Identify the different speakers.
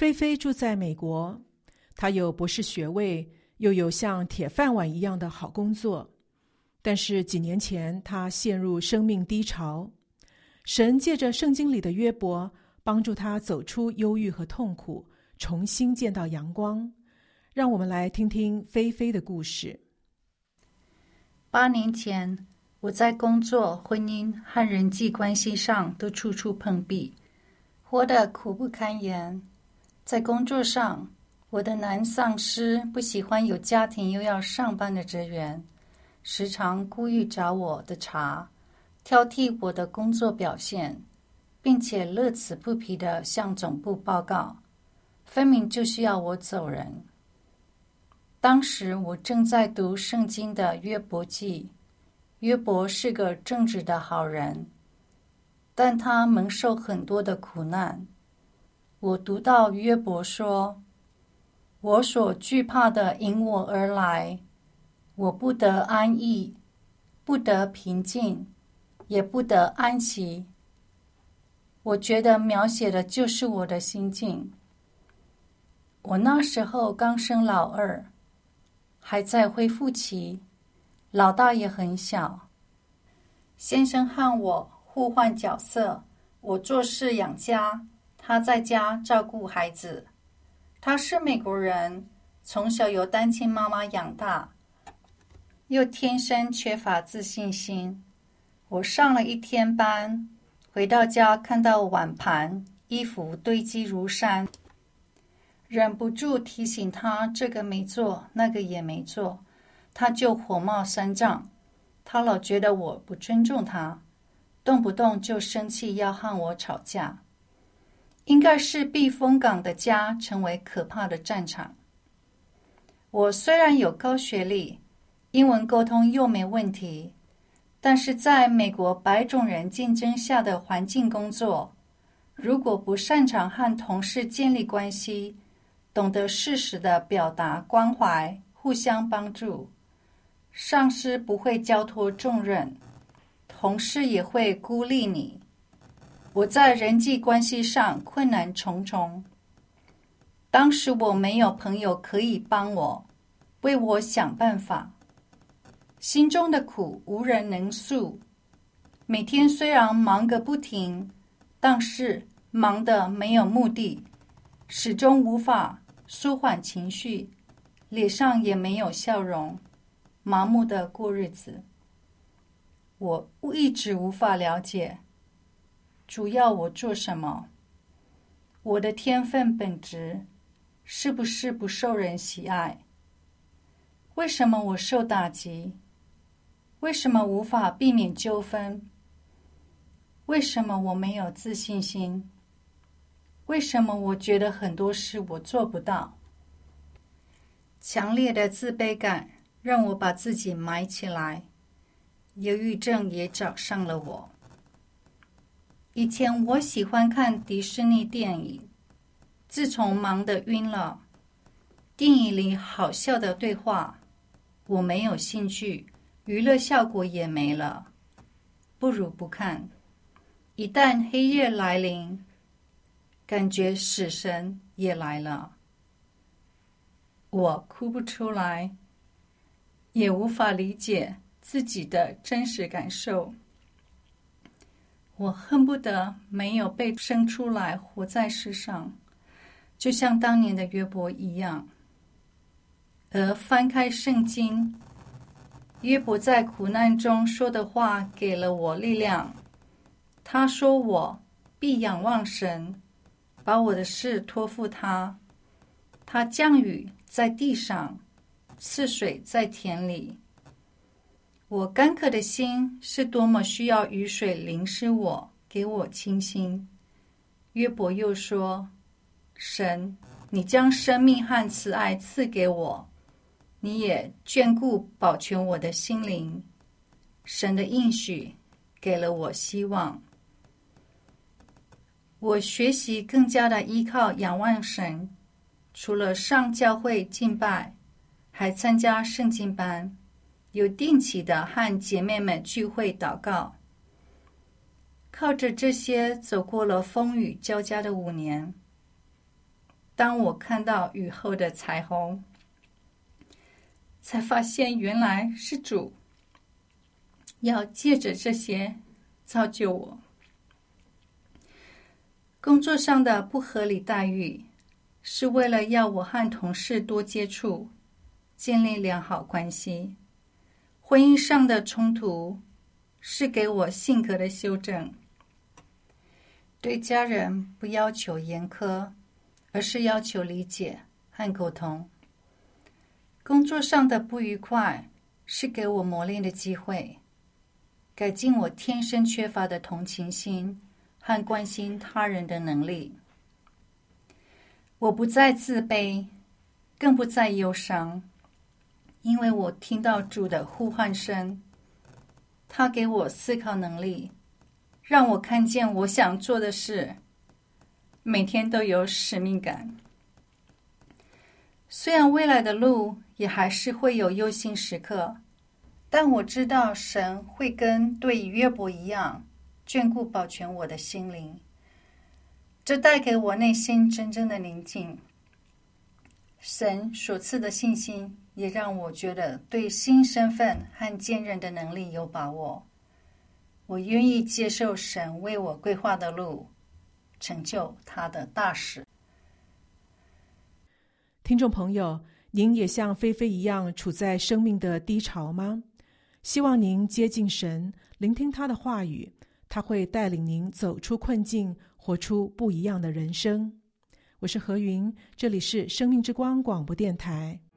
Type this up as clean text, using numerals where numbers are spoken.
Speaker 1: 菲菲住在美国，她有博士学位，又有像铁饭碗一样的好工作。但是几年前，她陷入生命低潮。神借着圣经里的约伯，帮助她走出忧郁和痛苦，重新见到阳光。让我们来听听菲菲的故事。
Speaker 2: 8年前，我在工作、婚姻和人际关系上都处处碰壁，活得苦不堪言。在工作上，我的男上司不喜欢有家庭又要上班的职员，时常故意找我的茬，挑剔我的工作表现，并且乐此不疲地向总部报告，分明就是要我走人。当时我正在读圣经的约伯记，约伯是个正直的好人，但他蒙受很多的苦难。我读到约伯说：“我所惧怕的迎我而来，我不得安逸，不得平静，也不得安息。”我觉得描写的就是我的心境。我那时候刚生老二，还在恢复期，老大也很小。先生和我互换角色，我做事养家，他在家照顾孩子。他是美国人，从小由单亲妈妈养大，又天生缺乏自信心。我上了一天班，回到家看到碗盘、衣服堆积如山，忍不住提醒他这个没做，那个也没做，他就火冒三丈。他老觉得我不尊重他，动不动就生气要和我吵架。应该是避风港的家成为可怕的战场。我虽然有高学历，英文沟通又没问题，但是在美国白种人竞争下的环境工作，如果不擅长和同事建立关系，懂得适时的表达关怀，互相帮助，上司不会交托重任，同事也会孤立你。我在人际关系上困难重重。当时我没有朋友可以帮我，为我想办法，心中的苦无人能诉。每天虽然忙个不停，但是忙得没有目的，始终无法舒缓情绪，脸上也没有笑容，麻木的过日子。我一直无法了解主要我做什么，我的天分本质是不是不受人喜爱？为什么我受打击？为什么无法避免纠纷？为什么我没有自信心？为什么我觉得很多事我做不到？强烈的自卑感让我把自己埋起来，忧郁症也找上了我。以前我喜欢看迪士尼电影，自从忙得晕了，电影里好笑的对话我没有兴趣，娱乐效果也没了，不如不看。一旦黑夜来临，感觉死神也来了，我哭不出来，也无法理解自己的真实感受。我恨不得没有被生出来活在世上，就像当年的约伯一样。而翻开圣经，约伯在苦难中说的话给了我力量。他说我必仰望神，把我的事托付他。他降雨在地上，赐水在田里。我干渴的心是多么需要雨水淋湿我，给我清新。约伯又说，神，你将生命和慈爱赐给我，你也眷顾保全我的心灵。神的应许给了我希望。我学习更加的依靠仰望神，除了上教会敬拜，还参加圣经班，有定期的和姐妹们聚会祷告。靠着这些走过了风雨交加的5年。 当我看到雨后的彩虹，才发现原来是主要借着这些造就我。工作上的不合理待遇，是为了要我和同事多接触，建立良好关系。婚姻上的冲突，是给我性格的修正。对家人不要求严苛，而是要求理解和沟通。工作上的不愉快，是给我磨练的机会，改进我天生缺乏的同情心和关心他人的能力。我不再自卑，更不再忧伤，因为我听到主的呼唤声，他给我思考能力，让我看见我想做的事，每天都有使命感。虽然未来的路也还是会有忧心时刻，但我知道神会跟对约伯一样，眷顾保全我的心灵。这带给我内心真正的宁静。神所赐的信心，也让我觉得对新身份和坚韧的能力有把握。我愿意接受神为我规划的路，成就他的大事。
Speaker 1: 听众朋友，您也像菲菲一样处在生命的低潮吗？希望您接近神，聆听他的话语，他会带领您走出困境，活出不一样的人生。我是何云，这里是生命之光广播电台。